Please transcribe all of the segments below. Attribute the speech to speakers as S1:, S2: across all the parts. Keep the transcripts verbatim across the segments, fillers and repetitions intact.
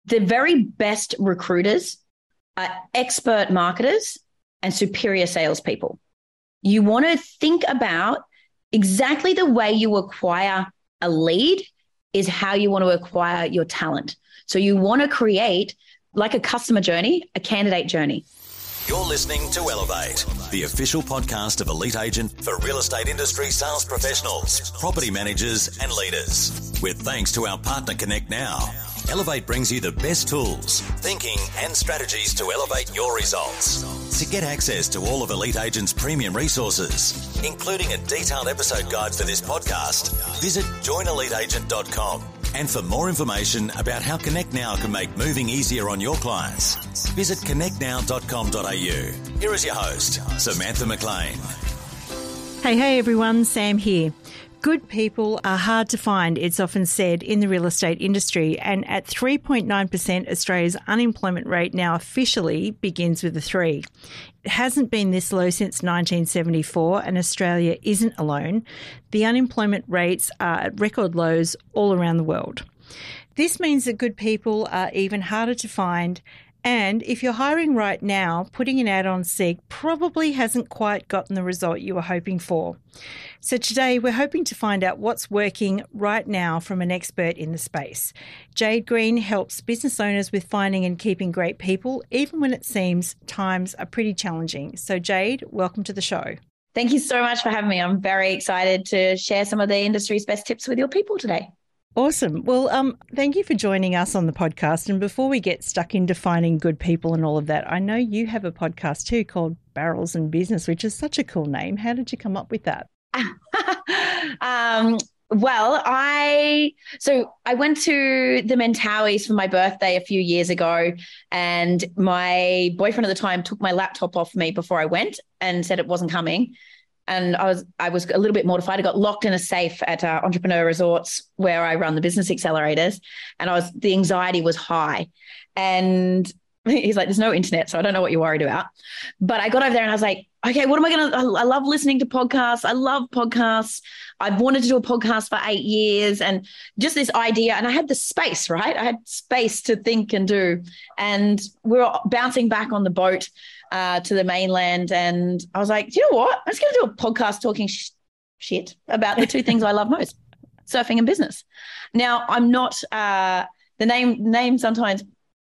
S1: the very best recruiters are expert marketers and superior salespeople. You want to think about exactly the way you acquire a lead is how you want to acquire your talent. So you want to create like a customer journey, a candidate journey.
S2: You're listening to Elevate, the official podcast of Elite Agent for real estate industry sales professionals, property managers and leaders. With thanks to our partner Connect Now, Elevate brings you the best tools, thinking and strategies to elevate your results. To get access to all of Elite Agent's premium resources, including a detailed episode guide for this podcast, visit join elite agent dot com. And for more information about how Connect Now can make moving easier on your clients, visit connect now dot com dot a u. Here is your host, Samantha McLean.
S3: Hey, hey everyone, Sam here. Good people are hard to find, it's often said, in the real estate industry, and at three point nine percent, Australia's unemployment rate now officially begins with a three. It hasn't been this low since nineteen seventy-four, and Australia isn't alone. The unemployment rates are at record lows all around the world. This means that good people are even harder to find, and if you're hiring right now, putting an ad on Seek probably hasn't quite gotten the result you were hoping for. So today we're hoping to find out what's working right now from an expert in the space. Jade Green helps business owners with finding and keeping great people, even when it seems times are pretty challenging. So Jade, welcome to the show.
S1: Thank you so much for having me. I'm very excited to share some of the industry's best tips with your people today.
S3: Awesome. Well, um, thank you for joining us on the podcast. And before we get stuck into finding good people and all of that, I know you have a podcast too called Barrels and Business, which is such a cool name. How did you come up with that?
S1: um, well, I so I went to the Mentawais for my birthday a few years ago, and my boyfriend at the time took my laptop off me before I went and said it wasn't coming. And I was I was a little bit mortified. I got locked in a safe at uh, Entrepreneur Resorts where I run the business accelerators, and I was the anxiety was high. And he's like, "There's no internet, so I don't know what you're worried about." But I got over there and I was like, "Okay, what am I going to?" I love listening to podcasts. I love podcasts. I've wanted to do a podcast for eight years, and just this idea. And I had the space, right? I had space to think and do. And we were bouncing back on the boat Uh, to the mainland, and I was like, do you know what? I'm just going to do a podcast talking sh- shit about the two things I love most, surfing and business. Now, I'm not, uh, the name name sometimes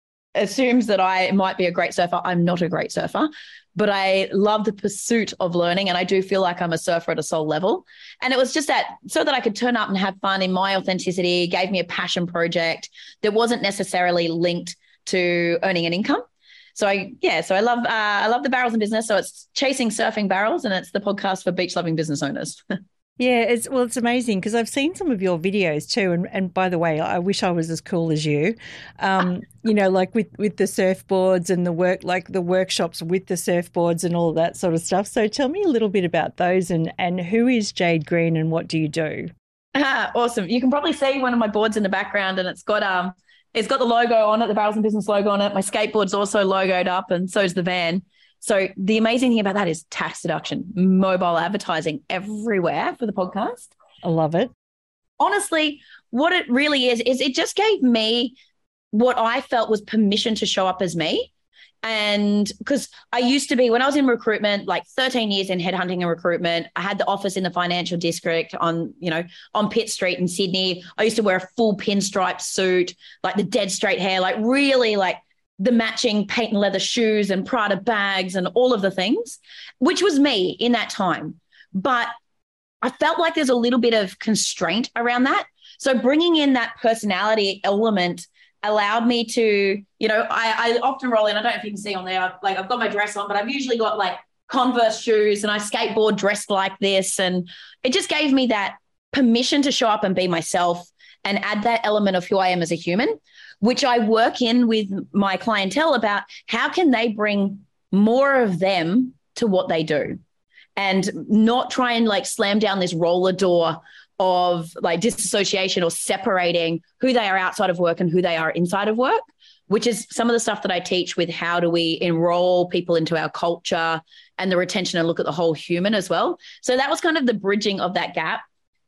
S1: assumes that I might be a great surfer. I'm not a great surfer, but I love the pursuit of learning, and I do feel like I'm a surfer at a soul level. And it was just that, so that I could turn up and have fun in my authenticity, gave me a passion project that wasn't necessarily linked to earning an income. So I, yeah, so I love, uh, I love the Barrels and Business. So it's Chasing Surfing Barrels, and it's the podcast for beach loving business owners.
S3: Yeah, it's well, it's amazing because I've seen some of your videos too. And, and by the way, I wish I was as cool as you. Um, you know, like with, with the surfboards and the work, like the workshops with the surfboards and all of that sort of stuff. So tell me a little bit about those, and and who is Jade Green and what do you do?
S1: Ah, awesome. You can probably see one of my boards in the background, and it's got um. It's got the logo on it, the Barrels and Business logo on it. My skateboard's also logoed up, and so is the van. So the amazing thing about that is tax deduction, mobile advertising everywhere for the podcast.
S3: I love it.
S1: Honestly, what it really is, is it just gave me what I felt was permission to show up as me. And because I used to be, when I was in recruitment, like thirteen years in headhunting and recruitment, I had the office in the financial district on, you know, on Pitt Street in Sydney. I used to wear a full pinstripe suit, like the dead straight hair, like really like the matching patent leather shoes and Prada bags and all of the things, which was me in that time. But I felt like there's a little bit of constraint around that. So bringing in that personality element allowed me to, you know, I, I often roll in, I don't know if you can see on there, I've, like I've got my dress on, but I've usually got like Converse shoes and I skateboard dressed like this. And it just gave me that permission to show up and be myself and add that element of who I am as a human, which I work in with my clientele about how can they bring more of them to what they do and not try and like slam down this roller door of like disassociation or separating who they are outside of work and who they are inside of work, which is some of the stuff that I teach with how do we enroll people into our culture and the retention and look at the whole human as well. So that was kind of the bridging of that gap.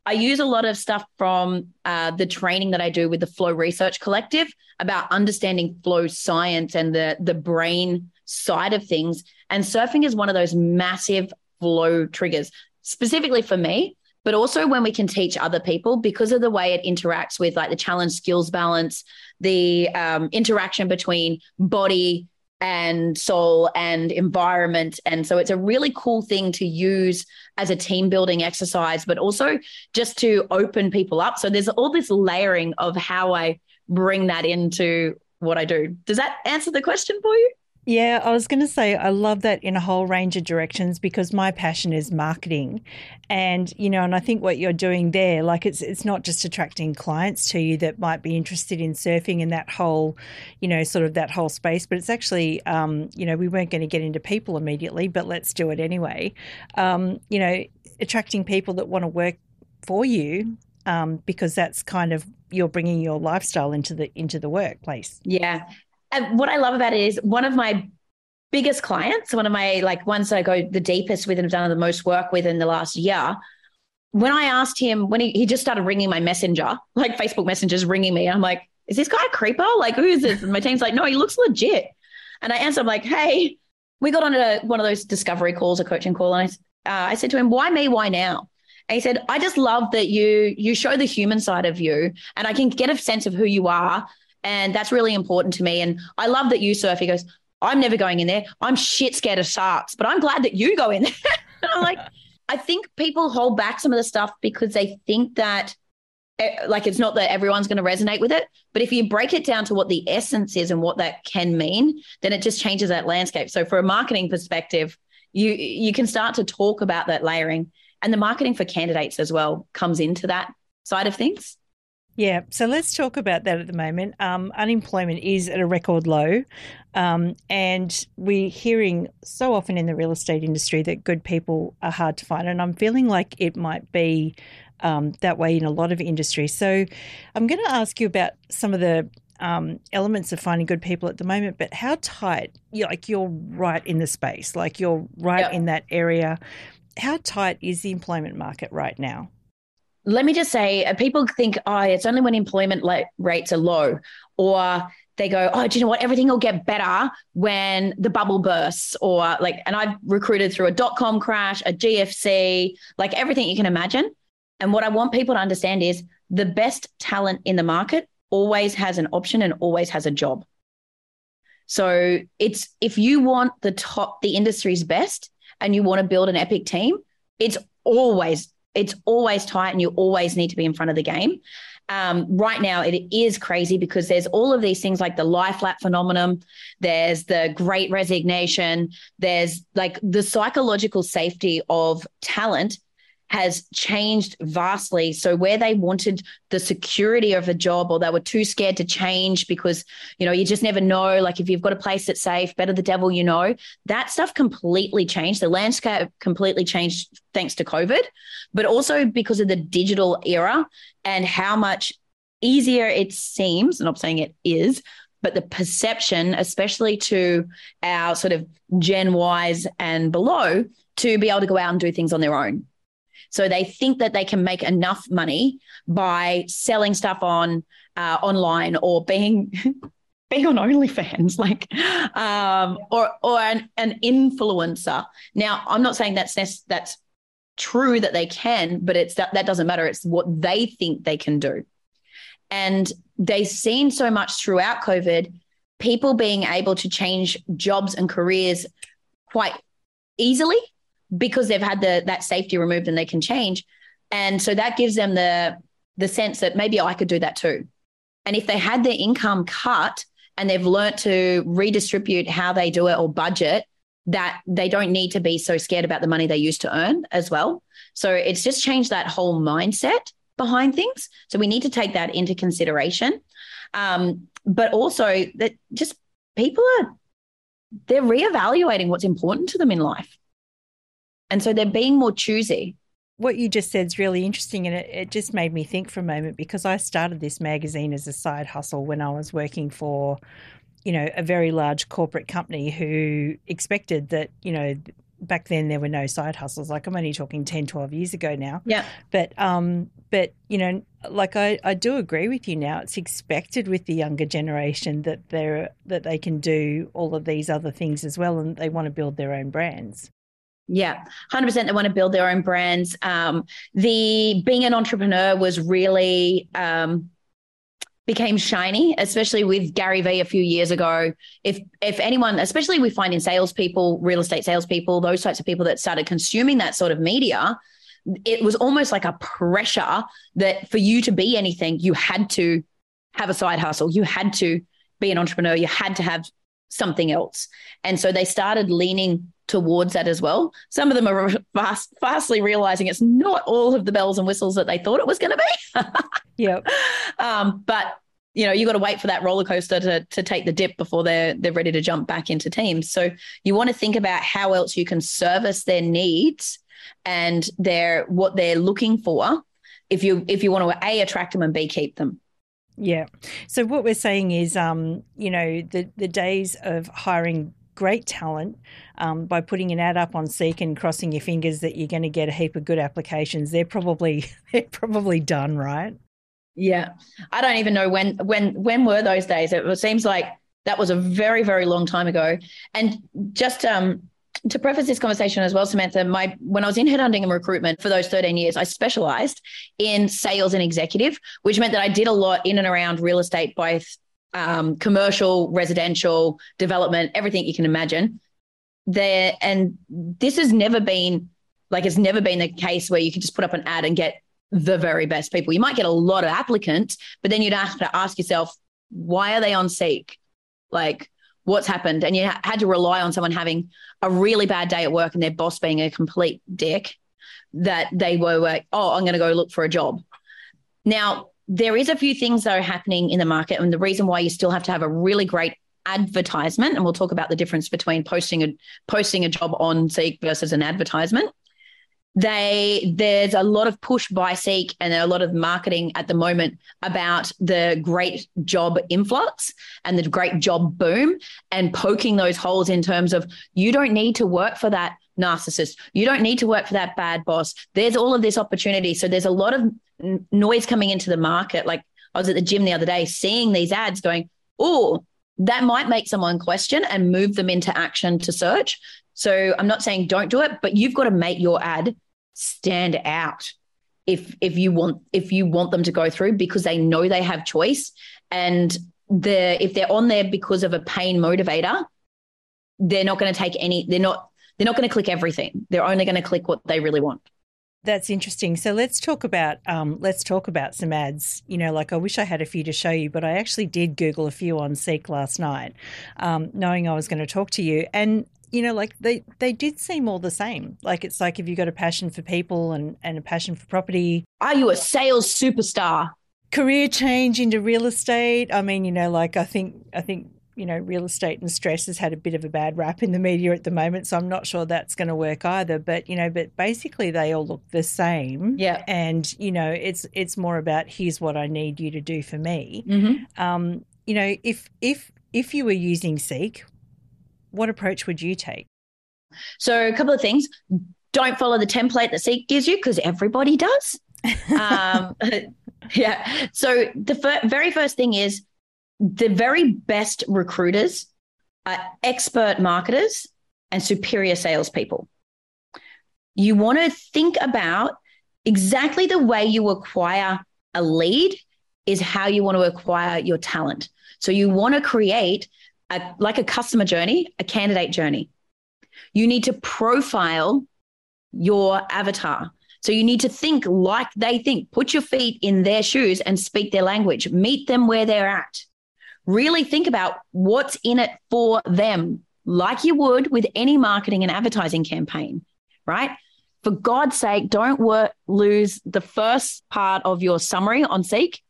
S1: I use a lot of stuff from uh, the training that I do with the Flow Research Collective about understanding flow science and the, the brain side of things. And surfing is one of those massive flow triggers, specifically for me, but also when we can teach other people because of the way it interacts with like the challenge skills balance, the um, interaction between body and soul and environment. And so it's a really cool thing to use as a team building exercise, but also just to open people up. So there's all this layering of how I bring that into what I do. Does that answer the question for you?
S3: Yeah, I was going to say I love that in a whole range of directions because my passion is marketing. And, you know, and I think what you're doing there, like it's it's not just attracting clients to you that might be interested in surfing and that whole, you know, sort of that whole space, but it's actually, um, you know, we weren't going to get into people immediately, but let's do it anyway. Um, you know, attracting people that want to work for you um, because that's kind of, you're bringing your lifestyle into the into the workplace.
S1: Yeah. And what I love about it is one of my biggest clients, one of my like ones that I go the deepest with and have done the most work with in the last year. When I asked him, when he, he just started ringing my messenger, like Facebook Messenger's ringing me, I'm like, is this guy a creeper? Like, who is this? And my team's like, no, he looks legit. And I answered, I'm like, hey, we got on a, one of those discovery calls, a coaching call. And I, uh, I said to him, why me? Why now? And he said, I just love that you you show the human side of you and I can get a sense of who you are. And that's really important to me. And I love that you surf. He goes, I'm never going in there. I'm shit scared of sharks, but I'm glad that you go in there. And I'm like, I think people hold back some of the stuff because they think that like it's not that everyone's going to resonate with it. But if you break it down to what the essence is and what that can mean, then it just changes that landscape. So for a marketing perspective, you you can start to talk about that layering. And the marketing for candidates as well comes into that side of things.
S3: Yeah, so let's talk about that at the moment. Um, unemployment is at a record low, um, and we're hearing so often in the real estate industry that good people are hard to find, and I'm feeling like it might be um, that way in a lot of industries. So I'm going to ask you about some of the um, elements of finding good people at the moment, but how tight, you're, like you're right in the space, like you're right yep. in that area. How tight is the employment market right now?
S1: Let me just say, uh, people think, oh, it's only when employment la- rates are low, or they go, oh, do you know what? Everything will get better when the bubble bursts, or like, and I've recruited through a dot-com crash, a G F C, like everything you can imagine. And what I want people to understand is the best talent in the market always has an option and always has a job. So it's, if you want the top, the industry's best, and you want to build an epic team, it's always It's always tight and you always need to be in front of the game. Um, right now, it is crazy because there's all of these things like the lie flat phenomenon. There's the great resignation. There's like the psychological safety of talent has changed vastly. So where they wanted the security of a job, or they were too scared to change because, you know, you just never know, like if you've got a place that's safe, better the devil you know, that stuff completely changed. The landscape completely changed thanks to COVID, but also because of the digital era and how much easier it seems, and I'm saying it is, but the perception, especially to our sort of Gen Ys and below, to be able to go out and do things on their own. So they think that they can make enough money by selling stuff on uh, online or being being on OnlyFans, like, um, or or an, an influencer. Now, I'm not saying that's that's true that they can, but it's that, that doesn't matter. It's what they think they can do. And they've seen so much throughout COVID, people being able to change jobs and careers quite easily, because they've had the that safety removed and they can change. And so that gives them the the sense that maybe I could do that too. And if they had their income cut and they've learnt to redistribute how they do it or budget, that they don't need to be so scared about the money they used to earn as well. So it's just changed that whole mindset behind things. So we need to take that into consideration. Um, but also that just people are, they're reevaluating what's important to them in life. And so they're being more choosy.
S3: What you just said is really interesting, and it, it just made me think for a moment, because I started this magazine as a side hustle when I was working for, you know, a very large corporate company who expected that, you know, back then there were no side hustles. Like I'm only talking ten, twelve years ago now.
S1: Yeah.
S3: But, um, but you know, like I, I do agree with you now. It's expected with the younger generation that they're that they can do all of these other things as well, and they want to build their own brands.
S1: Yeah, one hundred percent they want to build their own brands. Um, the being an entrepreneur was really um, became shiny, especially with Gary Vee a few years ago. If if anyone, especially we find in salespeople, real estate salespeople, those types of people that started consuming that sort of media, it was almost like a pressure that for you to be anything, you had to have a side hustle. You had to be an entrepreneur. You had to have something else. And so they started leaning towards that as well. Some of them are fast, fastly realizing it's not all of the bells and whistles that they thought it was going to be.
S3: Yep.
S1: Um, but, you know, you got to wait for that roller coaster to, to take the dip before they're, they're ready to jump back into teams. So you want to think about how else you can service their needs and their what they're looking for if you if you want to A, attract them and B, keep them.
S3: Yeah. So what we're saying is, um, you know, the, the days of hiring great talent um, by putting an ad up on Seek and crossing your fingers that you're going to get a heap of good applications, they're probably they're probably done, right?
S1: Yeah. I don't even know when when when were those days. It seems like that was a very, very long time ago. And just um to preface this conversation as well, Samantha, my when I was in headhunting and recruitment for those thirteen years, I specialized in sales and executive, which meant that I did a lot in and around real estate, both um, commercial, residential, development, everything you can imagine. There, and this has never been like it's never been the case where you can just put up an ad and get the very best people. You might get a lot of applicants, but then you'd have to ask yourself, why are they on Seek? Like, what's happened? And you ha- had to rely on someone having a really bad day at work and their boss being a complete dick that they were like, oh, I'm going to go look for a job. Now, there is a few things that are happening in the market, and the reason why you still have to have a really great advertisement, and we'll talk about the difference between posting a posting a job on Seek versus an advertisement. They there's a lot of push by Seek and a lot of marketing at the moment about the great job influx and the great job boom, and poking those holes in terms of you don't need to work for that narcissist. You don't need to work for that bad boss. There's all of this opportunity. So there's a lot of n- noise coming into the market. Like I was at the gym the other day seeing these ads going, oh, that might make someone question and move them into action to search. So I'm not saying don't do it, but you've got to make your ad stand out if if you want if you want them to go through, because they know they have choice. And the if they're on there because of a pain motivator, they're not going to take any, they're not they're not going to click everything. They're only going to click what they really want.
S3: That's interesting. So let's talk about um, let's talk about some ads. You know, like I wish I had a few to show you, but I actually did Google a few on Seek last night, um, knowing I was going to talk to you. And you know, like they, they did seem all the same. Like it's like if you got a passion for people and, and a passion for property.
S1: Are you a sales superstar?
S3: Career change into real estate. I mean, you know, like I think I think you know, real estate and stress has had a bit of a bad rap in the media at the moment, so I'm not sure that's going to work either. But, you know, but basically they all look the same.
S1: Yeah.
S3: And, you know, it's it's more about here's what I need you to do for me.
S1: Mm-hmm.
S3: Um, you know, if if if you were using Seek, what approach would you take?
S1: So a couple of things. Don't follow the template that Seek gives you, because everybody does. um, yeah. So the fir- very first thing is, the very best recruiters are expert marketers and superior salespeople. You want to think about exactly the way you acquire a lead is how you want to acquire your talent. So you want to create a, like a customer journey, a candidate journey. You need to profile your avatar. So you need to think like they think. Put your feet in their shoes and speak their language. Meet them where they're at. Really think about what's in it for them, like you would with any marketing and advertising campaign, right? For God's sake, don't work, lose the first part of your summary on Seek.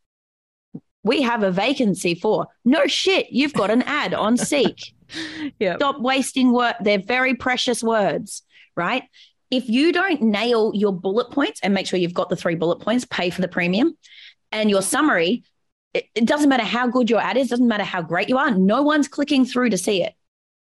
S1: We have a vacancy for. No shit, you've got an ad on Seek.
S3: Yep.
S1: Stop wasting work. They're very precious words, right? If you don't nail your bullet points and make sure you've got the three bullet points, pay for the premium, and your summary, it doesn't matter how good your ad is, doesn't matter how great you are, no one's clicking through to see it.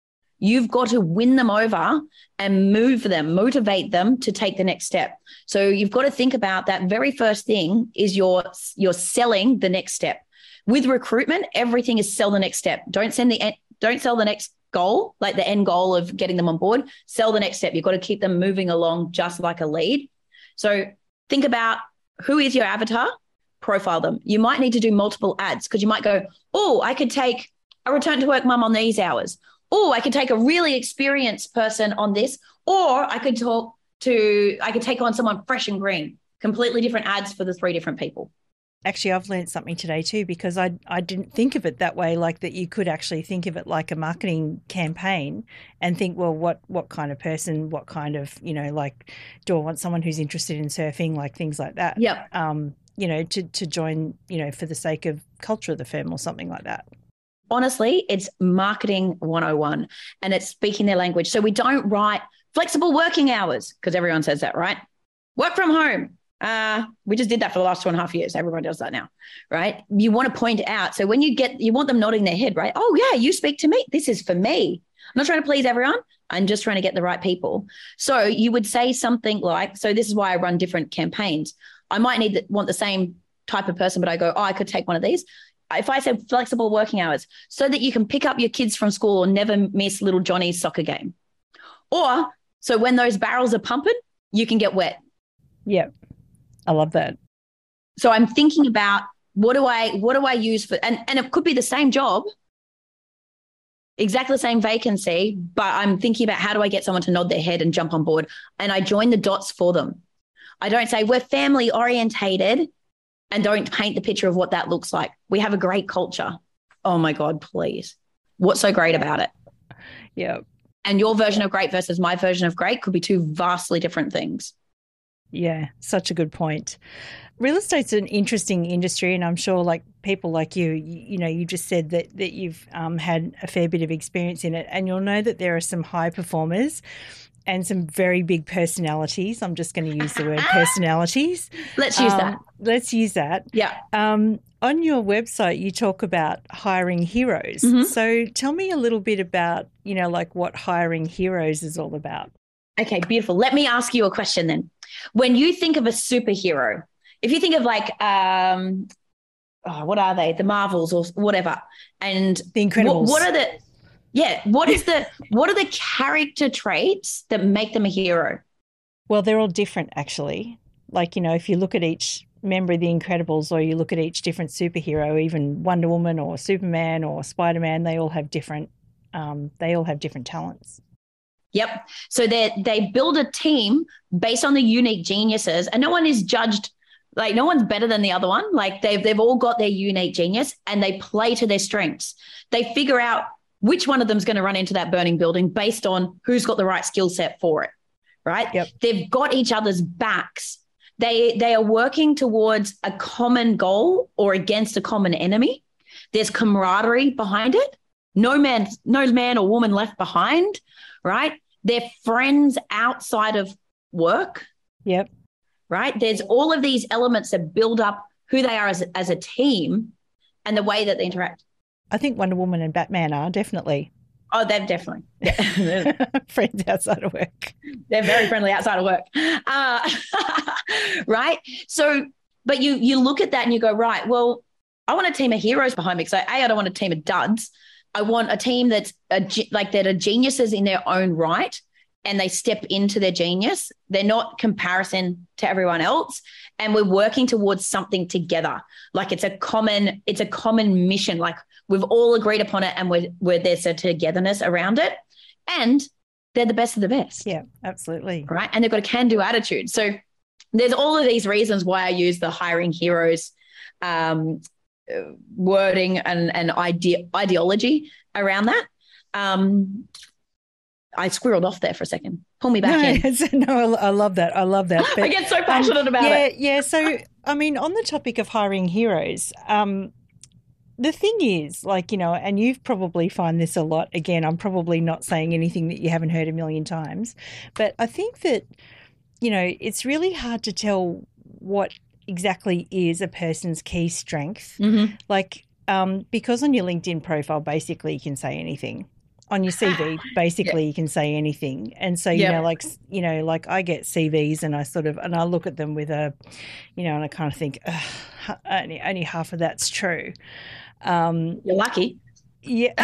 S1: You've got to win them over and move them, motivate them to take the next step. So you've got to think about that very first thing is you're, you're selling the next step. With recruitment, everything is sell the next step. Don't send the don't sell the next goal, like the end goal of getting them on board. Sell the next step. You've got to keep them moving along just like a lead. So think about who is your avatar, profile them. You might need to do multiple ads because you might go, oh, I could take a return to work mum on these hours. Oh, I could take a really experienced person on this, or I could talk to, I could take on someone fresh and green, completely different ads for the three different people.
S3: Actually, I've learned something today too, because I I didn't think of it that way, like that you could actually think of it like a marketing campaign and think, well, what, what kind of person, what kind of, you know, like, do I want someone who's interested in surfing, like things like that.
S1: Yeah.
S3: Um, you know, to, to join, you know, for the sake of culture of the firm or something like that.
S1: Honestly, it's marketing one oh one and it's speaking their language. So we don't write flexible working hours because everyone says that, right? Work from home. Uh, we just did that for the last two and a half years. Everyone does that now, right? You want to point it out. So when you get, you want them nodding their head, right? Oh yeah, you speak to me. This is for me. I'm not trying to please everyone. I'm just trying to get the right people. So you would say something like, so this is why I run different campaigns. I might need to want the same type of person, but I go, oh, I could take one of these. If I said flexible working hours so that you can pick up your kids from school or never miss little Johnny's soccer game. Or so when those barrels are pumping, you can get wet.
S3: Yeah. I love that.
S1: So I'm thinking about what do I, what do I use for, and, and it could be the same job, exactly the same vacancy, but I'm thinking about how do I get someone to nod their head and jump on board? And I join the dots for them. I don't say we're family orientated and don't paint the picture of what that looks like. We have a great culture. Oh my God, please. What's so great about it?
S3: Yeah.
S1: And your version of great versus my version of great could be two vastly different things.
S3: Yeah, such a good point. Real estate's an interesting industry, and I'm sure like people like you, you, you know, you just said that that you've um, had a fair bit of experience in it, and you'll know that there are some high performers and some very big personalities. I'm just going to use the word personalities.
S1: Let's use
S3: um,
S1: that.
S3: Let's use that.
S1: Yeah.
S3: Um, on your website, you talk about hiring heroes.
S1: Mm-hmm.
S3: So tell me a little bit about, you know, like what hiring heroes is all about.
S1: Okay, beautiful. Let me ask you a question then. When you think of a superhero, if you think of like, um, oh, what are they? The Marvels or whatever. And
S3: The Incredibles.
S1: What, what are the, yeah, what is the, what are the character traits that make them a hero?
S3: Well, they're all different actually. Like, you know, if you look at each member of the Incredibles or you look at each different superhero, even Wonder Woman or Superman or Spider-Man, they all have different, um, they all have different talents.
S1: Yep. So they they build a team based on the unique geniuses, and no one is judged, like no one's better than the other one. Like they've they've all got their unique genius and they play to their strengths. They figure out which one of them is going to run into that burning building based on who's got the right skill set for it. Right?
S3: Yep.
S1: They've got each other's backs. They they are working towards a common goal or against a common enemy. There's camaraderie behind it. No man, no man or woman left behind, right? They're friends outside of work.
S3: Yep.
S1: Right? There's all of these elements that build up who they are as, as a team and the way that they interact.
S3: I think Wonder Woman and Batman are definitely.
S1: Oh, they're definitely. Yeah.
S3: Friends outside of work.
S1: They're very friendly outside of work. Uh, right? So, but you you look at that and you go, right, well, I want a team of heroes behind me. So, A, I don't want a team of duds. I want a team that's a, like that are geniuses in their own right and they step into their genius. They're not comparison to everyone else. And we're working towards something together. Like it's a common, it's a common mission. Like we've all agreed upon it and we're, we're there's a togetherness around it. And they're the best of the best.
S3: Yeah, absolutely.
S1: Right. And they've got a can-do attitude. So there's all of these reasons why I use the hiring heroes um, wording and, and idea, ideology around that. Um, I squirreled off there for a second. Pull me back
S3: no,
S1: in.
S3: No, I love that. I love that.
S1: But, I get so passionate
S3: um,
S1: about
S3: yeah,
S1: it.
S3: Yeah, so, I mean, on the topic of hiring heroes, um, the thing is, like, you know, and you've probably find this a lot. Again, I'm probably not saying anything that you haven't heard a million times. But I think that, you know, it's really hard to tell what exactly is a person's key strength.
S1: Mm-hmm.
S3: Like, um, because on your LinkedIn profile, basically you can say anything. On your C V, basically, yeah. You can say anything. And so, you yep. know, like, you know, like I get C Vs and I sort of, and I look at them with a, you know, and I kind of think, only, only half of that's true.
S1: Um, You're lucky.
S3: Yeah.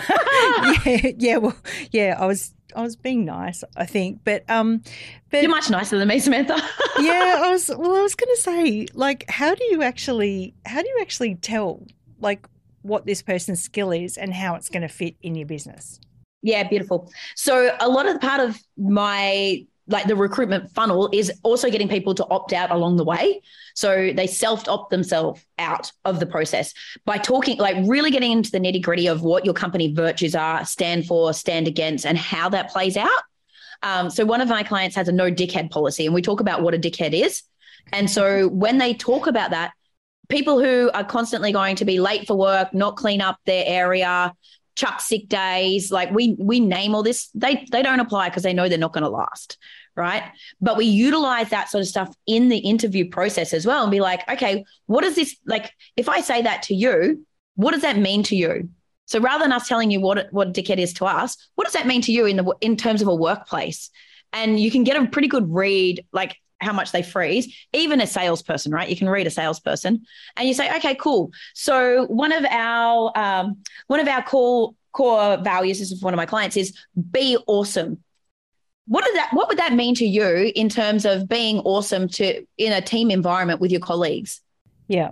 S3: yeah. Yeah. Well, yeah, I was, I was being nice, I think, but, um, but
S1: you're much nicer than me, Samantha.
S3: yeah. I was, well, I was going to say, like, how do you actually, how do you actually tell, like, what this person's skill is and how it's going to fit in your business?
S1: Yeah, beautiful. So a lot of the part of my, like the recruitment funnel is also getting people to opt out along the way. So they self-opt themselves out of the process by talking, like really getting into the nitty gritty of what your company virtues are, stand for, stand against, and how that plays out. Um, so one of my clients has a no dickhead policy, and we talk about what a dickhead is. And so when they talk about that, people who are constantly going to be late for work, not clean up their area, chuck sick days, like we we name all this, they they don't apply because they know they're not going to last, right? But we utilize that sort of stuff in the interview process as well and be like, okay, what is this, like if I say that to you, what does that mean to you? So rather than us telling you what what a dickhead is to us, what does that mean to you in the in terms of a workplace? And you can get a pretty good read, like how much they freeze, even a salesperson, right? You can read a salesperson and you say, okay, cool. So one of our, um, one of our core, core values, this is one of my clients, is be awesome. What did that, what would that mean to you in terms of being awesome to in a team environment with your colleagues?
S3: Yeah.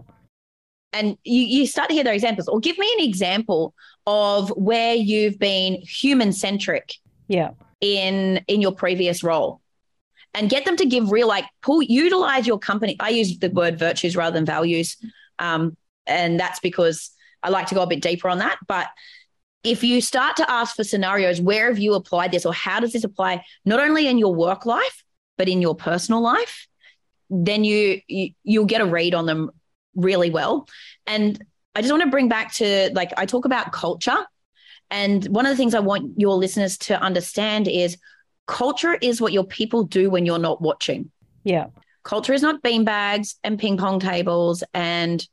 S1: And you, you start to hear their examples, or give me an example of where you've been human centric.
S3: Yeah.
S1: in, in your previous role. And get them to give real, like, pull, utilize your company. I use the word virtues rather than values. Um, and that's because I like to go a bit deeper on that. But if you start to ask for scenarios, where have you applied this, or how does this apply not only in your work life, but in your personal life, then you, you you'll get a read on them really well. And I just want to bring back to, like, I talk about culture. And one of the things I want your listeners to understand is culture is what your people do when you're not watching.
S3: Yeah.
S1: Culture is not beanbags and ping pong tables and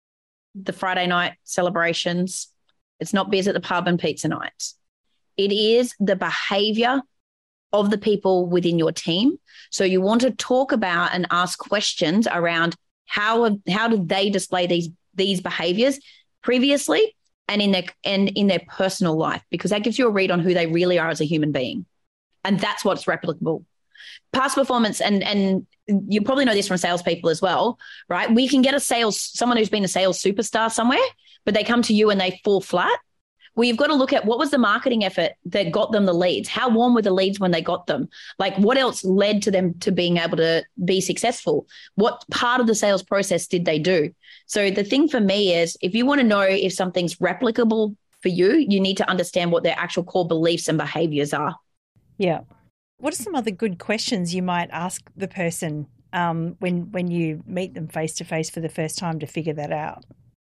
S1: the Friday night celebrations. It's not beers at the pub and pizza nights. It is the behavior of the people within your team. So you want to talk about and ask questions around how, how did they display these, these behaviors previously and in their, and in their personal life, because that gives you a read on who they really are as a human being. And that's what's replicable. Past performance, and and you probably know this from salespeople as well, right? We can get a sales, someone who's been a sales superstar somewhere, but they come to you and they fall flat. Well, you've got to look at what was the marketing effort that got them the leads? How warm were the leads when they got them? Like, what else led to them to being able to be successful? What part of the sales process did they do? So the thing for me is, if you want to know if something's replicable for you, you need to understand what their actual core beliefs and behaviors are.
S3: Yeah. What are some other good questions you might ask the person um, when when you meet them face to face for the first time to figure that out?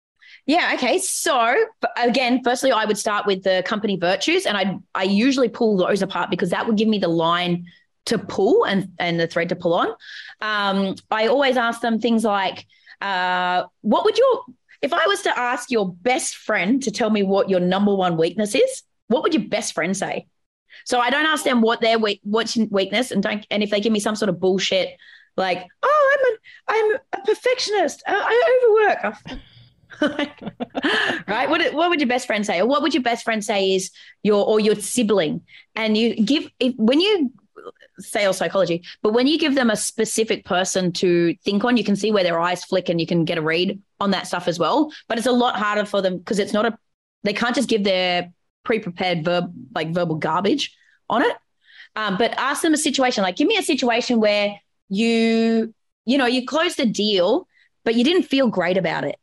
S1: Yeah. Okay. So again, firstly, I would start with the company virtues, and I I usually pull those apart because that would give me the line to pull and and the thread to pull on. Um, I always ask them things like, uh, what would your, if I was to ask your best friend to tell me what your number one weakness is, what would your best friend say? So I don't ask them what their weak, what's weakness, and don't, and if they give me some sort of bullshit, like, oh, I'm a, I'm a perfectionist, I, I overwork, right? What what would your best friend say, or what would your best friend say is your or your sibling? And you give if, when you sales psychology, but when you give them a specific person to think on, you can see where their eyes flick, and you can get a read on that stuff as well. But it's a lot harder for them because it's not a, they can't just give their pre-prepared verb, like verbal garbage on it. Um, but ask them a situation, like, give me a situation where you, you know, you closed a deal, but you didn't feel great about it.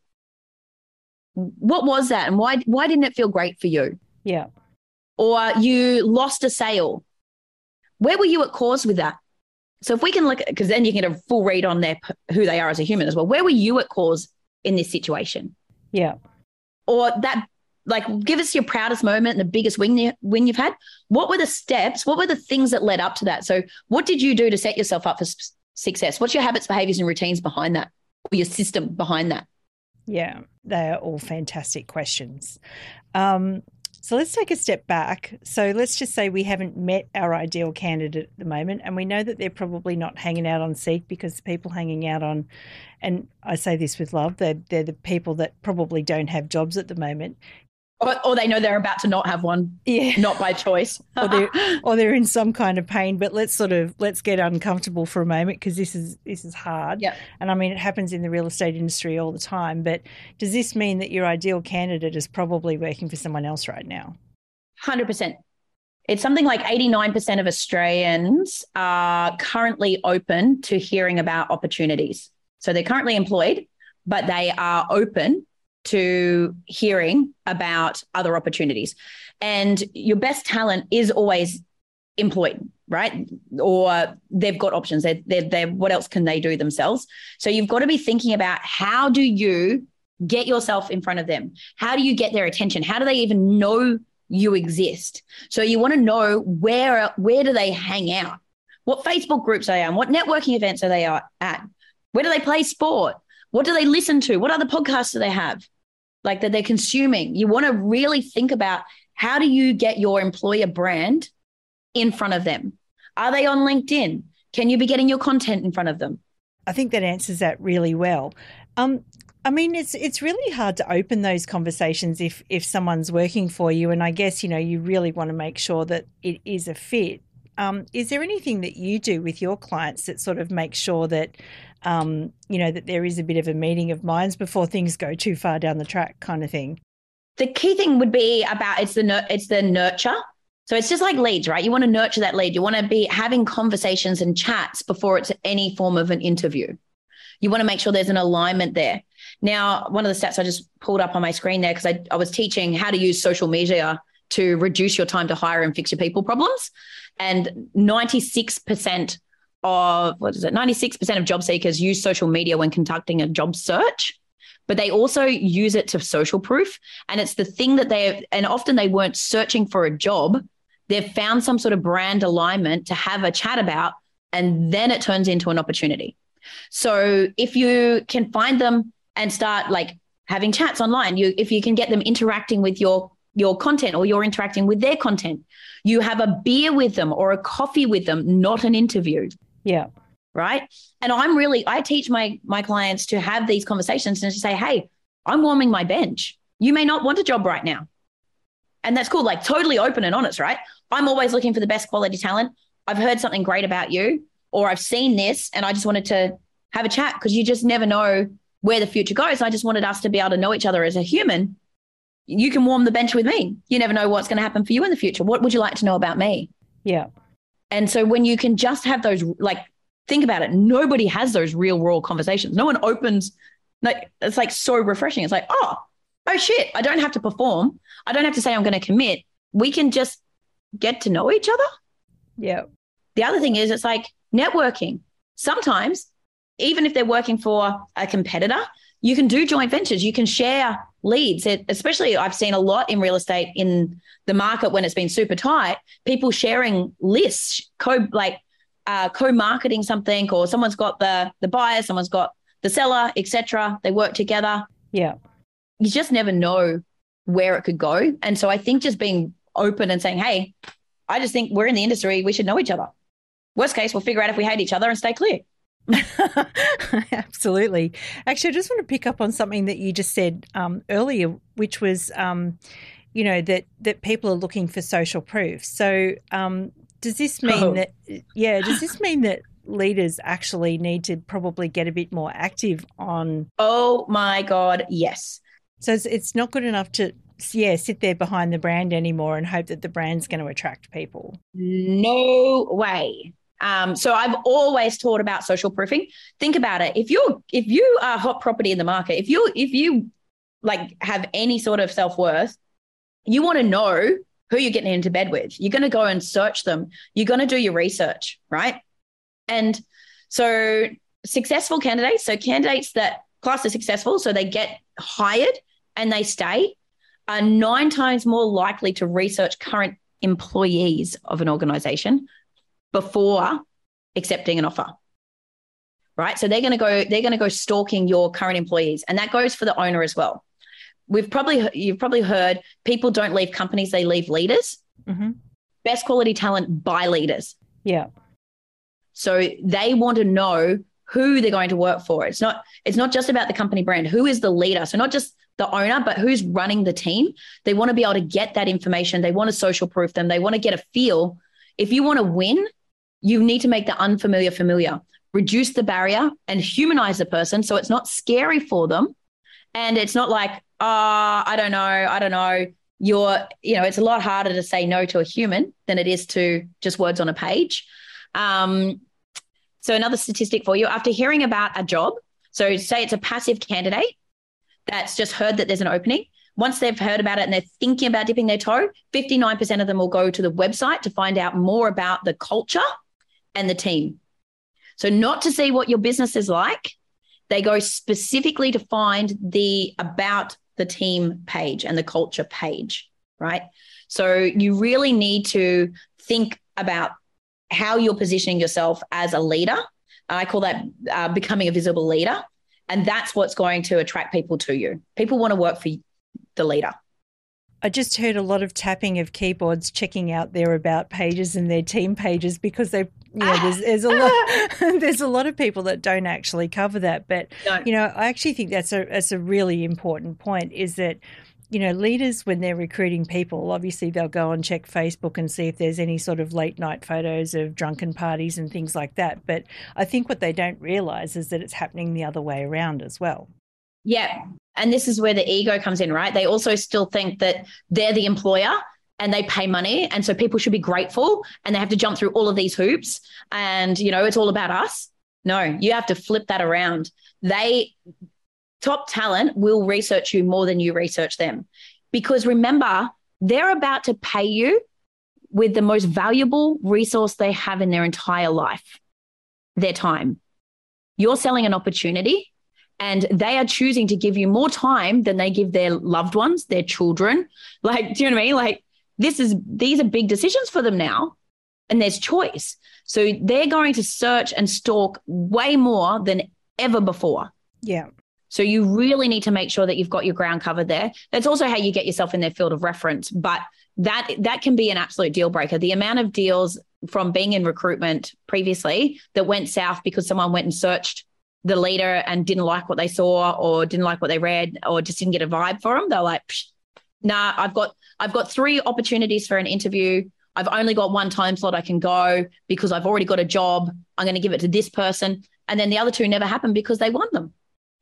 S1: What was that? And why, why didn't it feel great for you?
S3: Yeah.
S1: Or you lost a sale. Where were you at cause with that? So if we can look at, because then you can get a full read on their, who they are as a human as well. Where were you at cause in this situation?
S3: Yeah. Or
S1: that, like, give us your proudest moment and the biggest win, you, win you've had. What were the steps? What were the things that led up to that? So what did you do to set yourself up for s- success? What's your habits, behaviors, and routines behind that, or your system behind that?
S3: Yeah, they are all fantastic questions. Um, So let's take a step back. So let's just say we haven't met our ideal candidate at the moment, and we know that they're probably not hanging out on Seek, because the people hanging out on, and I say this with love, they're, they're the people that probably don't have jobs at the moment.
S1: Or, or they know they're about to not have one,
S3: yeah,
S1: not by choice.
S3: or, they're, or they're in some kind of pain. But let's sort of, let's get uncomfortable for a moment, because this is this is hard.
S1: Yep.
S3: And I mean, it happens in the real estate industry all the time. But does this mean that your ideal candidate is probably working for someone else right now?
S1: one hundred percent. It's something like eighty-nine percent of Australians are currently open to hearing about opportunities. So they're currently employed, but they are open to hearing about other opportunities. And your best talent is always employed, right? Or they've got options. They're, they're, they're, what else can they do themselves? So you've got to be thinking about, how do you get yourself in front of them? How do you get their attention? How do they even know you exist? So you want to know where, where do they hang out? What Facebook groups are they on? What networking events are they at? Where do they play sport? What do they listen to? What other podcasts do they have, like, that they're consuming? You want to really think about, how do you get your employer brand in front of them? Are they on LinkedIn? Can you be getting your content in front of them?
S3: I think that answers that really well. Um, I mean, it's it's really hard to open those conversations if if someone's working for you, and I guess, you know, you really want to make sure that it is a fit. Um, is there anything that you do with your clients that sort of makes sure that, um, you know, that there is a bit of a meeting of minds before things go too far down the track, kind of thing?
S1: The key thing would be about, it's the it's the nurture. So it's just like leads, right? You want to nurture that lead. You want to be having conversations and chats before it's any form of an interview. You want to make sure there's an alignment there. Now, one of the stats I just pulled up on my screen there, because I, I was teaching how to use social media to reduce your time to hire and fix your people problems. And ninety-six percent of, what is it? ninety-six percent of job seekers use social media when conducting a job search, but they also use it to social proof. And it's the thing that they, and often they weren't searching for a job. They've found some sort of brand alignment to have a chat about, and then it turns into an opportunity. So if you can find them and start like having chats online, you, if you can get them interacting with your, your content, or you're interacting with their content, you have a beer with them or a coffee with them, not an interview.
S3: Yeah.
S1: Right. And I'm really, I teach my, my clients to have these conversations and to say, hey, I'm warming my bench. You may not want a job right now. And that's cool. Like, totally open and honest, right? I'm always looking for the best quality talent. I've heard something great about you, or I've seen this and I just wanted to have a chat, because you just never know where the future goes. I just wanted us to be able to know each other as a human. You can warm the bench with me. You never know what's going to happen for you in the future. What would you like to know about me?
S3: Yeah.
S1: And so when you can just have those, like, think about it. Nobody has those real world conversations. No one opens. Like, it's like so refreshing. It's like, oh, oh shit. I don't have to perform. I don't have to say I'm going to commit. We can just get to know each other.
S3: Yeah.
S1: The other thing is, it's like networking. Sometimes, even if they're working for a competitor, you can do joint ventures. You can share leads. It, especially, I've seen a lot in real estate in the market when it's been super tight, people sharing lists, co like uh, co-marketing something, or someone's got the the buyer, someone's got the seller, et cetera. They work together.
S3: Yeah.
S1: You just never know where it could go. And so I think just being open and saying, hey, I just think we're in the industry, we should know each other. Worst case, we'll figure out if we hate each other and stay clear.
S3: Absolutely. Actually, I just want to pick up on something that you just said um, earlier, which was, um, you know, that that people are looking for social proof. So um, does this mean oh. that, yeah, does this mean that leaders actually need to probably get a bit more active on?
S1: Oh my God, yes.
S3: So it's, it's not good enough to, yeah, sit there behind the brand anymore and hope that the brand's going to attract people.
S1: No way. Um, so I've always taught about social proofing. Think about it. If you're, if you are hot property in the market, if you, if you like have any sort of self-worth, you want to know who you're getting into bed with. You're going to go and search them. You're going to do your research, right? And so successful candidates, so candidates that class are successful, so they get hired and they stay, are nine times more likely to research current employees of an organization before accepting an offer, right? So they're going to go, they're going to go stalking your current employees, and that goes for the owner as well. we've probably, you've probably heard people don't leave companies, they leave leaders.
S3: Mm-hmm.
S1: Best quality talent by leaders.
S3: Yeah.
S1: So they want to know who they're going to work for. It's not, it's not just about the company brand. Who is the leader? So not just the owner, but who's running the team. They want to be able to get that information. They want to social proof them. They want to get a feel. If you want to win, you need to make the unfamiliar familiar, reduce the barrier and humanize the person so it's not scary for them. And it's not like, oh, I don't know, I don't know. You're, you know, it's a lot harder to say no to a human than it is to just words on a page. Um, so another statistic for you, after hearing about a job, so say it's a passive candidate that's just heard that there's an opening. Once they've heard about it and they're thinking about dipping their toe, fifty-nine percent of them will go to the website to find out more about the culture and the team. So not to see what your business is like, they go specifically to find the about the team page and the culture page, right? So you really need to think about how you're positioning yourself as a leader. I call that uh, becoming a visible leader. And that's what's going to attract people to you. People want to work for the leader.
S3: I just heard a lot of tapping of keyboards, checking out their about pages and their team pages because they, you know, ah. there's, there's a lot, there's a lot of people that don't actually cover that. But
S1: no.
S3: you know, I actually think that's a that's a really important point. Is that, you know, leaders when they're recruiting people, obviously they'll go and check Facebook and see if there's any sort of late night photos of drunken parties and things like that. But I think what they don't realise is that it's happening the other way around as well.
S1: Yeah. And this is where the ego comes in, right? They also still think that they're the employer and they pay money. And so people should be grateful and they have to jump through all of these hoops and, you know, it's all about us. No, you have to flip that around. They, top talent will research you more than you research them. Because remember, they're about to pay you with the most valuable resource they have in their entire life, their time. You're selling an opportunity. And they are choosing to give you more time than they give their loved ones, their children. Like, do you know what I mean? Like, this is, these are big decisions for them now, and there's choice. So they're going to search and stalk way more than ever before.
S3: Yeah.
S1: So you really need to make sure that you've got your ground covered there. That's also how you get yourself in their field of reference. But that that can be an absolute deal breaker. The amount of deals from being in recruitment previously that went south because someone went and searched the leader and didn't like what they saw or didn't like what they read or just didn't get a vibe for them. They're like, nah, I've got, I've got three opportunities for an interview. I've only got one time slot I can go because I've already got a job. I'm going to give it to this person. And then the other two never happened because they won them.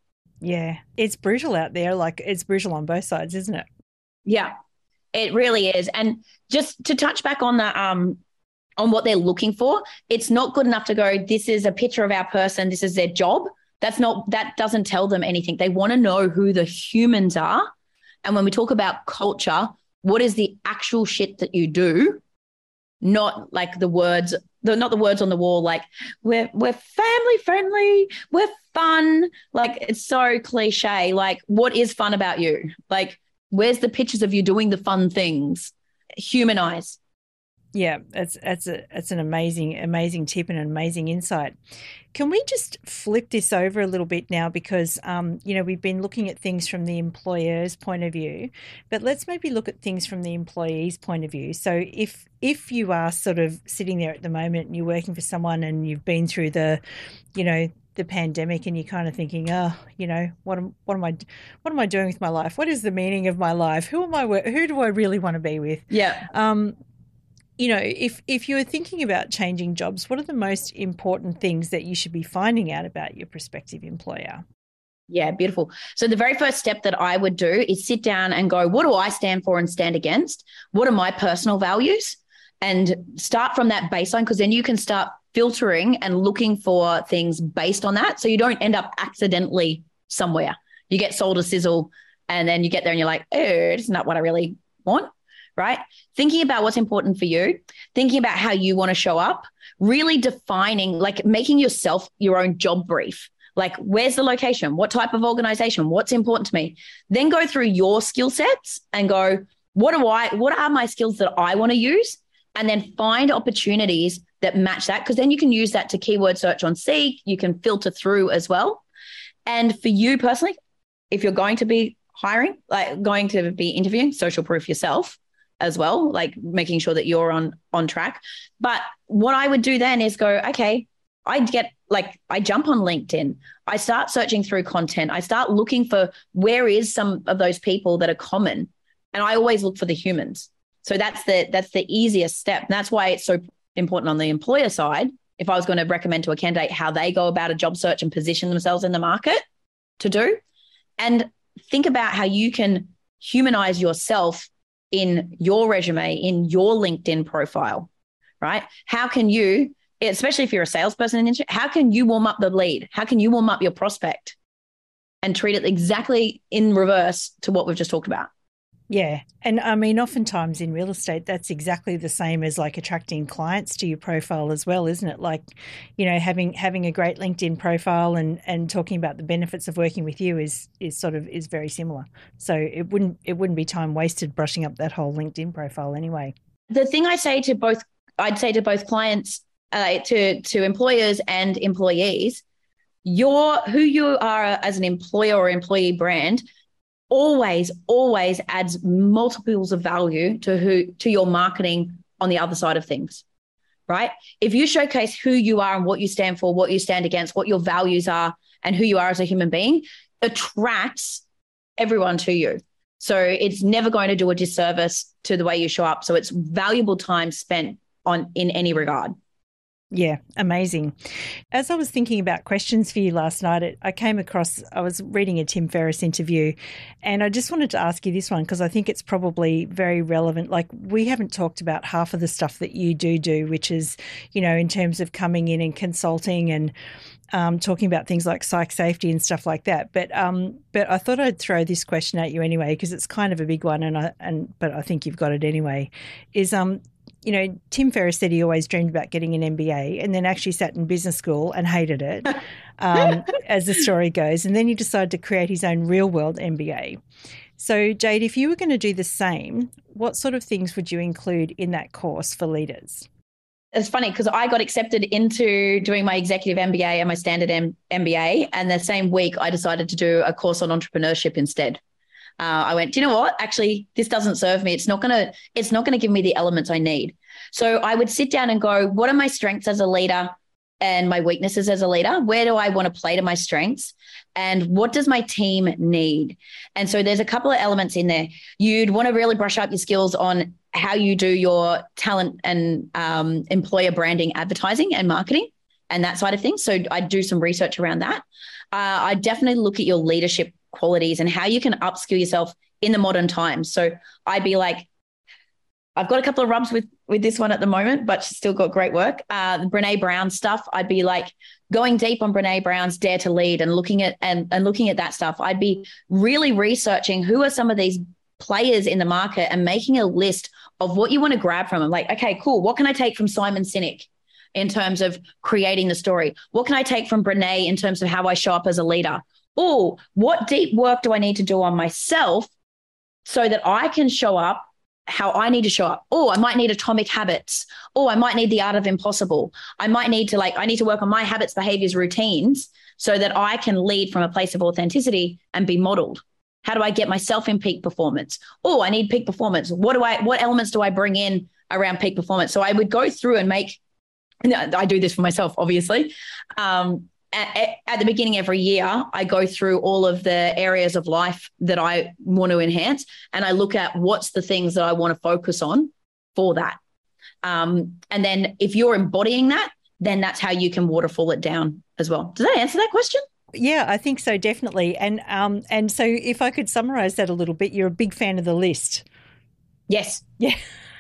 S3: Yeah. It's brutal out there. Like, it's brutal on both sides, isn't it?
S1: Yeah, it really is. And just to touch back on the, um, on what they're looking for, it's not good enough to go, this is a picture of our person, this is their job. That's not, that doesn't tell them anything. They want to know who the humans are. And when we talk about culture, what is the actual shit that you do? Not like the words, the, not the words on the wall, like we're, we're family friendly, we're fun. Like, it's so cliche. Like, what is fun about you? Like, where's the pictures of you doing the fun things? Humanize.
S3: Yeah, it's it's a it's an amazing amazing tip and an amazing insight. Can we just flip this over a little bit now, because um, you know, we've been looking at things from the employer's point of view, but let's maybe look at things from the employee's point of view. So if if you are sort of sitting there at the moment and you're working for someone and you've been through the, you know, the pandemic and you're kind of thinking, oh, you know, what am what am I what am I doing with my life? What is the meaning of my life? Who am I? Who do I really want to be with?
S1: Yeah.
S3: Um. You know, if, if you're thinking about changing jobs, what are the most important things that you should be finding out about your prospective employer?
S1: Yeah, beautiful. So the very first step that I would do is sit down and go, what do I stand for and stand against? What are my personal values? And start from that baseline, because then you can start filtering and looking for things based on that. So you don't end up accidentally somewhere. You get sold a sizzle and then you get there and you're like, oh, it's not what I really want. Right? Thinking about what's important for you, thinking about how you want to show up, really defining, like making yourself your own job brief. Like, where's the location? What type of organization? What's important to me? Then go through your skill sets and go, what do I, what are my skills that I want to use? And then find opportunities that match that, because then you can use that to keyword search on Seek. You can filter through as well. And for you personally, if you're going to be hiring, like going to be interviewing, social proof yourself as well, like making sure that you're on on track. But what I would do then is go, okay, I'd get like, I jump on LinkedIn. I start searching through content. I start looking for where is some of those people that are common. And I always look for the humans. So that's the, that's the easiest step. And that's why it's so important on the employer side. If I was going to recommend to a candidate how they go about a job search and position themselves in the market to do, and think about how you can humanize yourself in your resume, in your LinkedIn profile, right? How can you, especially if you're a salesperson in industry, how can you warm up the lead? How can you warm up your prospect and treat it exactly in reverse to what we've just talked about?
S3: Yeah. And I mean, oftentimes in real estate, that's exactly the same as like attracting clients to your profile as well, isn't it? Like, you know, having having a great LinkedIn profile and and talking about the benefits of working with you is is sort of is very similar. So it wouldn't it wouldn't be time wasted brushing up that whole LinkedIn profile anyway.
S1: The thing I say to both, I'd say to both clients, uh, to to employers and employees, your who you are as an employer or employee brand always, always adds multiples of value to who to your marketing on the other side of things, right? If you showcase who you are and what you stand for, what you stand against, what your values are, and who you are as a human being, attracts everyone to you. So it's never going to do a disservice to the way you show up. So it's valuable time spent on in any regard.
S3: Yeah, amazing. As I was thinking about questions for you last night, it, I came across, I was reading a Tim Ferriss interview, and I just wanted to ask you this one because I think it's probably very relevant. Like, we haven't talked about half of the stuff that you do do, which is, you know, in terms of coming in and consulting and um, talking about things like psych safety and stuff like that. But um, but I thought I'd throw this question at you anyway because it's kind of a big one, and I and but I think you've got it anyway. Is um. You know, Tim Ferriss said he always dreamed about getting an M B A and then actually sat in business school and hated it, um, as the story goes. And then he decided to create his own real-world M B A. So, Jade, if you were going to do the same, what sort of things would you include in that course for leaders?
S1: It's funny because I got accepted into doing my executive M B A and my standard M- MBA. And the same week I decided to do a course on entrepreneurship instead. Uh, I went, do you know what? Actually, this doesn't serve me. It's not going to, it's not going to give me the elements I need. So I would sit down and go, what are my strengths as a leader and my weaknesses as a leader? Where do I want to play to my strengths? And what does my team need? And so there's a couple of elements in there. You'd want to really brush up your skills on how you do your talent and um, employer branding, advertising and marketing and that side of things. So I'd do some research around that. Uh, I definitely look at your leadership qualities and how you can upskill yourself in the modern times. So I'd be like, I've got a couple of rubs with with this one at the moment, but she's still got great work. Uh, Brene Brown stuff. I'd be like going deep on Brene Brown's Dare to Lead and looking at and, and looking at that stuff. I'd be really researching who are some of these players in the market and making a list of what you want to grab from them. Like, okay, cool. What can I take from Simon Sinek in terms of creating the story? What can I take from Brene in terms of how I show up as a leader? Oh, what deep work do I need to do on myself so that I can show up how I need to show up? Oh, I might need Atomic Habits. Oh, I might need The Art of Impossible. I might need to like, I need to work on my habits, behaviors, routines so that I can lead from a place of authenticity and be modeled. How do I get myself in peak performance? Oh, I need peak performance. What do I, what elements do I bring in around peak performance? So I would go through and make, I do this for myself, obviously. Um, At, at the beginning every year, I go through all of the areas of life that I want to enhance, and I look at what's the things that I want to focus on for that. Um, and then if you're embodying that, then that's how you can waterfall it down as well. Does that answer that question?
S3: Yeah, I think so, definitely. And um, and so if I could summarize that a little bit, you're a big fan of the list.
S1: Yes.
S3: Yeah.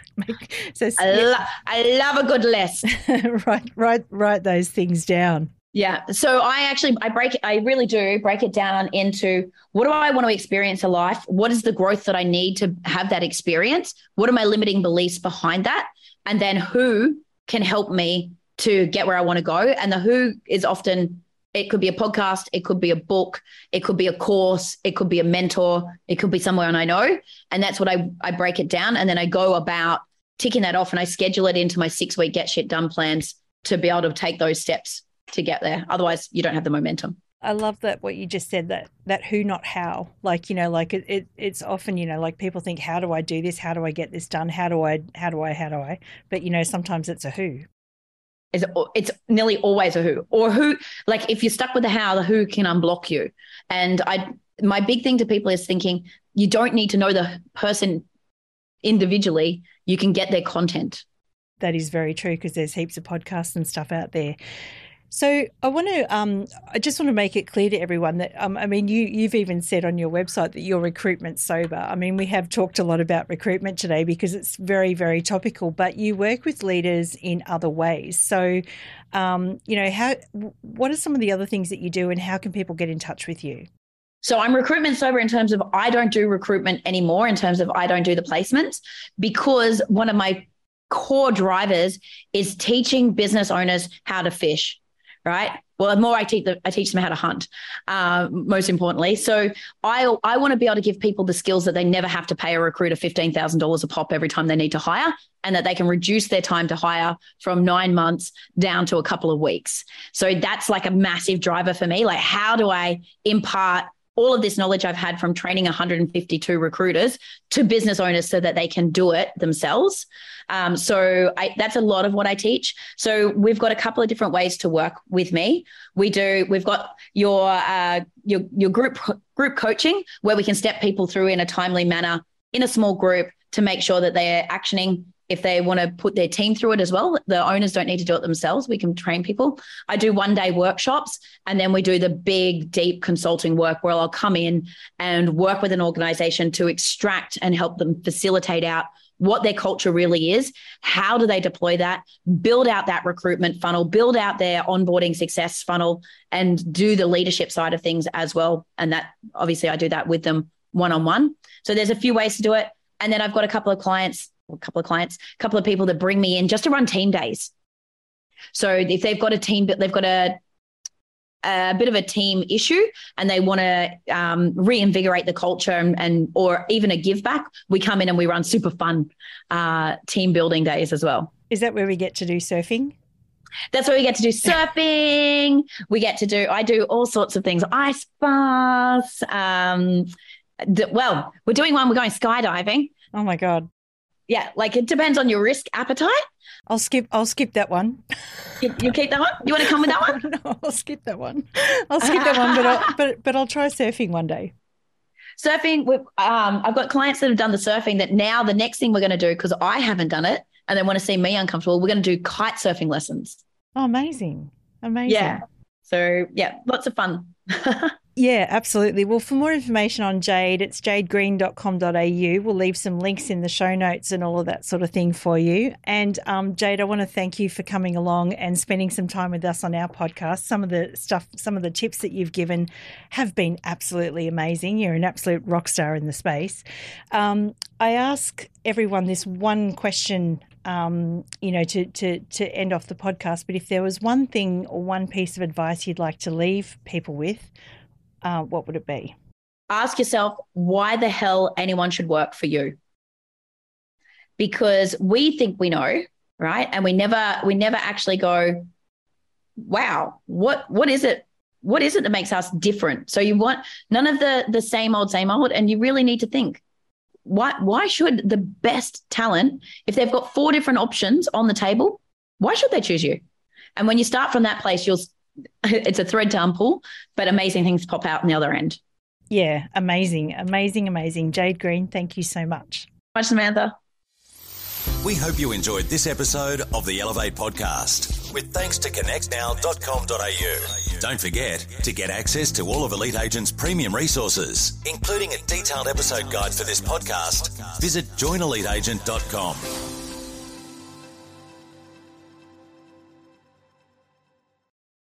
S3: so
S1: I, lo- I love a good list.
S3: write, write, write those things down.
S1: Yeah. So I actually, I break it, I really do break it down into what do I want to experience in life? What is the growth that I need to have that experience? What are my limiting beliefs behind that? And then who can help me to get where I want to go? And the who is often, it could be a podcast, it could be a book, it could be a course, it could be a mentor, it could be someone I know. And that's what I, I break it down. And then I go about ticking that off and I schedule it into my six week get shit done plans to be able to take those steps to get there. Otherwise, you don't have the momentum.
S3: I love that what you just said, that that who, not how. Like, you know, like it, it it's often, you know, like people think, how do I do this? How do I get this done? How do I, how do I, how do I? But, you know, sometimes it's a who.
S1: It's, it's nearly always a who, or who, like if you're stuck with the how, the who can unblock you. And I, my big thing to people is thinking, you don't need to know the person individually. You can get their content.
S3: That is very true, because there's heaps of podcasts and stuff out there. So I want to, um, I just want to make it clear to everyone that, um, I mean, you, you've even said on your website that you're recruitment sober. I mean, we have talked a lot about recruitment today because it's very, very topical, but you work with leaders in other ways. So, um, you know, how, what are some of the other things that you do, and how can people get in touch with you?
S1: So I'm recruitment sober in terms of I don't do recruitment anymore, in terms of I don't do the placements, because one of my core drivers is teaching business owners how to fish. Right. Well, the more I teach them, I teach them how to hunt, uh, most importantly. So I I want to be able to give people the skills that they never have to pay a recruiter fifteen thousand dollars a pop every time they need to hire, and that they can reduce their time to hire from nine months down to a couple of weeks. So that's like a massive driver for me. Like, how do I impart all of this knowledge I've had from training one hundred fifty-two recruiters to business owners so that they can do it themselves? Um, so I, that's a lot of what I teach. So we've got a couple of different ways to work with me. We do, we've got your, uh, your, your group, group coaching, where we can step people through in a timely manner in a small group to make sure that they're actioning. If they want to put their team through it as well, the owners don't need to do it themselves. We can train people. I do one day workshops, and then we do the big, deep consulting work where I'll come in and work with an organization to extract and help them facilitate out what their culture really is. How do they deploy that, build out that recruitment funnel, build out their onboarding success funnel, and do the leadership side of things as well. And that, obviously, I do that with them one-on-one. So there's a few ways to do it. And then I've got a couple of clients, a couple of clients, a couple of people that bring me in just to run team days. So if they've got a team, they've got a, a bit of a team issue and they want to um, reinvigorate the culture and, and or even a give back, we come in and we run super fun uh, team building days as well.
S3: Is that where we get to do surfing?
S1: That's where we get to do surfing. We get to do, I do all sorts of things, ice baths. Um, d- well, we're doing one, we're going skydiving.
S3: Oh my God.
S1: Yeah, like it depends on your risk appetite.
S3: I'll skip. I'll skip that one.
S1: You, you keep that one? You want to come with that one?
S3: No, I'll skip that one. I'll skip that one, but I'll, but but I'll try surfing one day.
S1: Surfing. Um, I've got clients that have done the surfing. That now the next thing we're going to do, because I haven't done it, and they want to see me uncomfortable, we're going to do kite surfing lessons.
S3: Oh, amazing! Amazing.
S1: Yeah. So yeah, lots of fun.
S3: Yeah, absolutely. Well, for more information on Jade, it's jade green dot com dot a u. We'll leave some links in the show notes and all of that sort of thing for you. And um, Jade, I want to thank you for coming along and spending some time with us on our podcast. Some of the stuff, some of the tips that you've given have been absolutely amazing. You're an absolute rock star in the space. Um, I ask everyone this one question, um, you know, to, to, to end off the podcast. But if there was one thing or one piece of advice you'd like to leave people with, Uh, what would it be?
S1: Ask yourself why the hell anyone should work for you. Because we think we know, right? And we never we never actually go, wow, what what is it? What is it that makes us different? So you want none of the the same old, same old, and you really need to think, why why should the best talent, if they've got four different options on the table, why should they choose you? And when you start from that place, you'll it's a thread to unpull, but amazing things pop out on the other end.
S3: Yeah, amazing, amazing, amazing. Jade Green, thank you so much.
S1: Much, Samantha.
S2: We hope you enjoyed this episode of the Elevate Podcast, with thanks to connect now dot com dot a u. Don't forget, to get access to all of Elite Agent's premium resources, including a detailed episode guide for this podcast, visit join elite agent dot com.